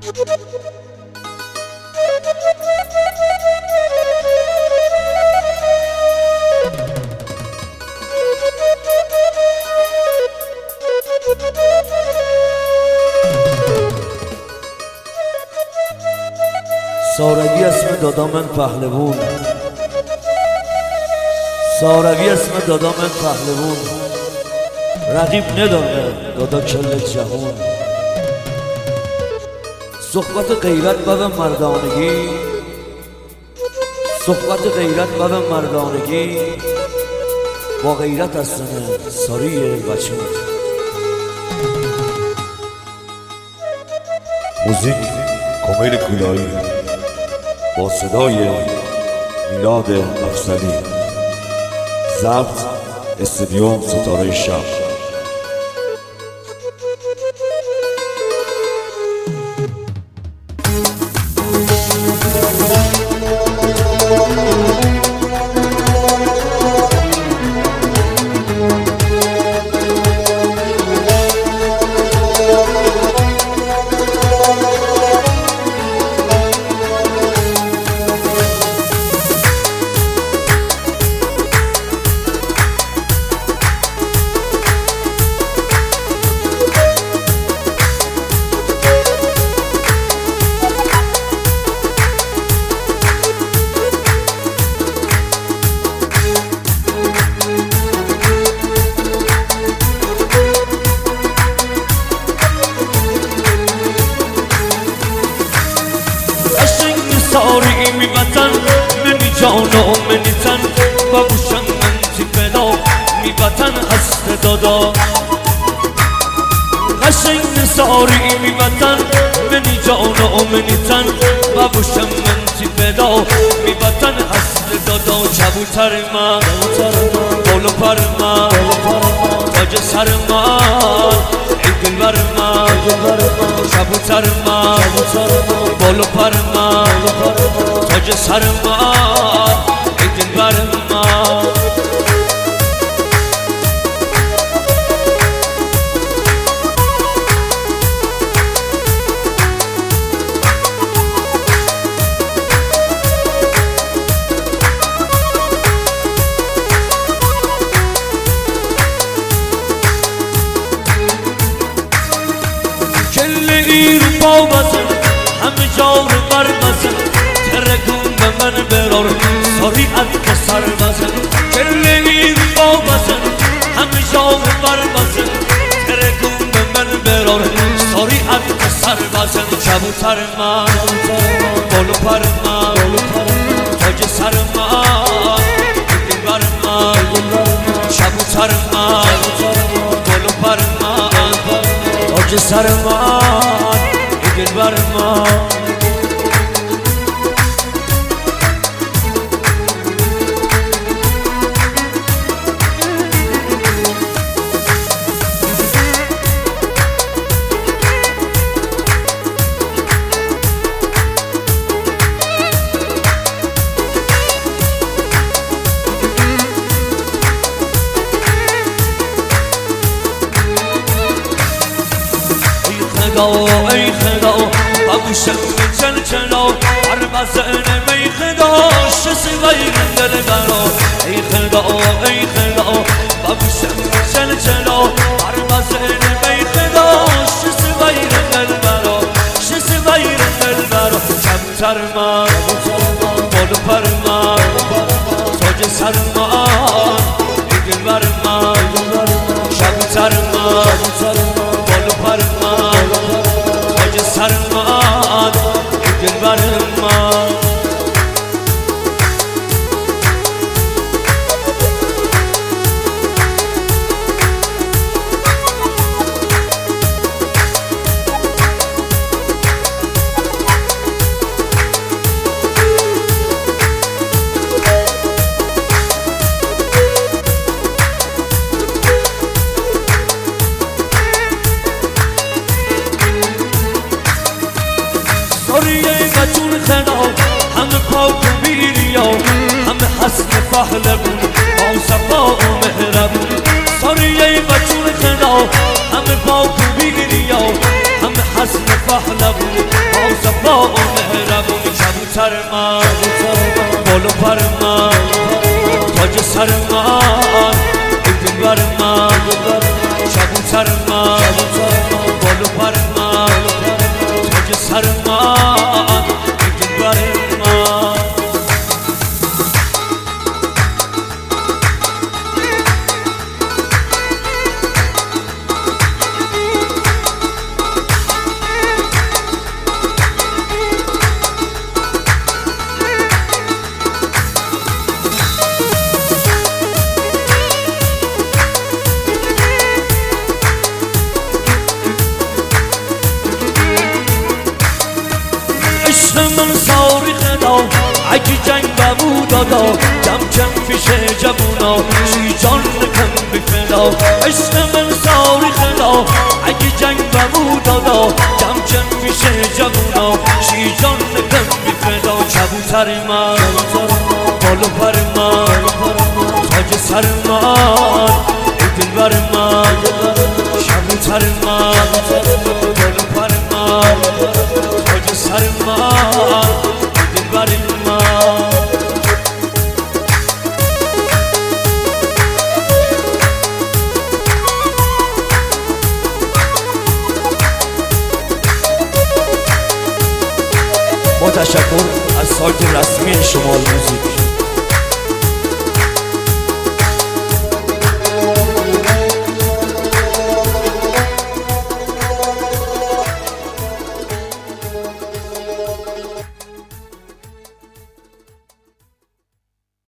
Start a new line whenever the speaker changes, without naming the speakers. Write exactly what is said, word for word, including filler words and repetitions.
ساروی اسم دادا من پهلوون، ساروی اسم دادا من پهلوون، رقیب نداره دادا کل جهون. صحبت غیرت و مردانگی، صحبت غیرت و مردانگی، با غیرت از سنه ساری بچون.
موزیک کمیل گولایی با صدای میلاد افضلی، ضبط استودیوم ستاره شب.
ساری می وطن منی جان و منی تن، بابوشم من تی فدا می وطن هست دادا. قشنگ ساری می وطن منی جان و منی تن، بابوشم من تی فدا می وطن هست دادا. کبوتر من بالو پر من تاج سر من ای دلبر من، کبوتر من بالو پر من تاج سر من ای دلبر من. کل این با بزن همه جا رو بر بزن، ترکون به من برار ساری عد سر بزن. کل این با بزن همه جا رو بر بزن، ترکون به من برار ساری عد سر بزن. کبوتر من بالو پر من تاج سر من دلبر من، کبوتر من بالو پر من تاج سر من دلبر من. ای خدا بابوشم چل چلا هر بزن می خدا شسی غیر دل برا. ای خدا ای خدا بابوشم چل چلا هر بزن می خدا شسی غیر دل برا، شسی غیر دل برا. کبوتر من بالو پر من تاج سر من ای دلبر من، کبوتر من بالو پر من تاج سر من دلبر من. بچون خدا همه پاک و بیریا، همه حسن پهلوون با صفا و مهربون. ساریه بچون خدا همه پاک و بیریا، همه حسن پهلوون با کبوتر من بال و پر من تاج سر من ای دلبر من کبوتر من بال و پر من تاج سر من ای دلبر من من ساری خدا اگه جنگ بمودادا کم کم پیش جوونا شی جان کم بفدا عشق من ساری خدا اگه جنگ بمودادا کم کم پیش جوونا شی جان کم بفدا کبوتر من بال و پر من تاج سر من ای دلبر من کبوتر من بال و پر من تاج سر من ای دلبر من
با تشکر از سایت رسمی شمال موزیک